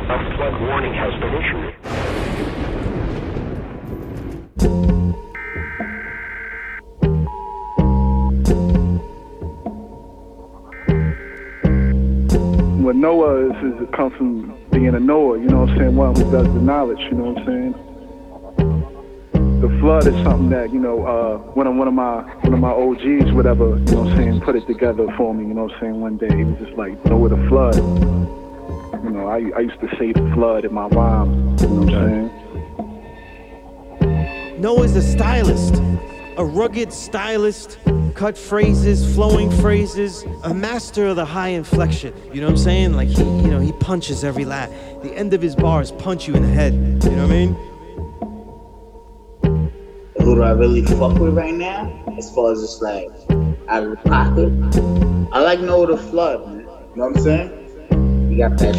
A flood warning has been issued. What Noah is it comes from being a Noah, you know what I'm saying, one who does the knowledge, you know what I'm saying? The flood is something that, one of my OGs, whatever, you know what I'm saying, put it together for me, you know what I'm saying, one day. He was just like, Noah the flood. You know, I used to say the flood in my rhymes, you know what I'm saying? Noah's a stylist, a rugged stylist, cut phrases, flowing phrases, a master of the high inflection. You know what I'm saying? Like he punches every line. The end of his bars punch you in the head. You know what I mean? Who do I really fuck with right now? As far as just like out of the pocket, I like Noah the Flood, man. You know what I'm saying? He got that